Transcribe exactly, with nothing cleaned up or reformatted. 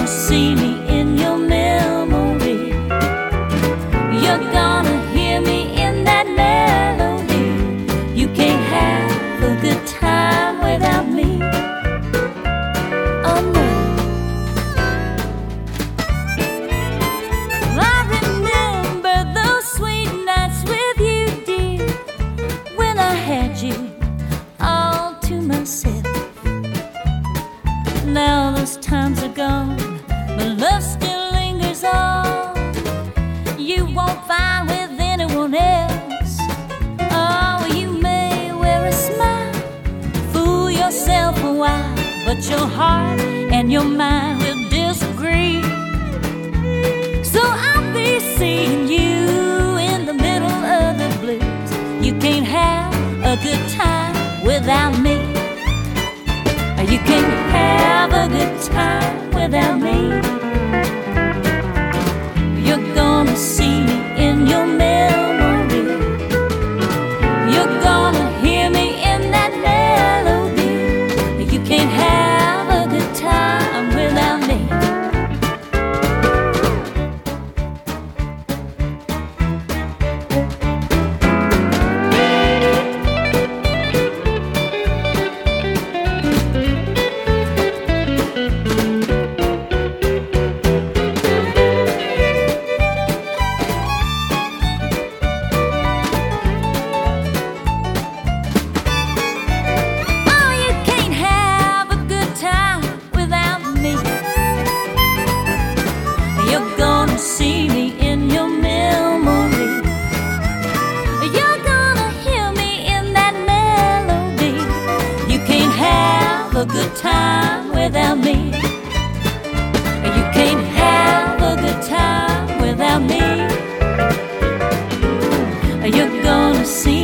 see me in your memory. You're gonna hear me in that melody. You can't have a good time without me. Oh no. I remember those sweet nights with you, dear, when I had you all to myself. Now those times are gone, but love still lingers on. You won't find with anyone else. Oh, you may wear a smile, fool yourself a while, but your heart and your mind will disagree. So I'll be seeing you in the middle of the blues. You can't have a good time without me. You can't have a good time without me. You're gonna see me in your memory. You're gonna hear me in that melody. You can't have a good time without me. You're gonna see me in your memory. You're gonna hear me in that melody. You can't have a good time without me. You can't have a good time without me. You're gonna see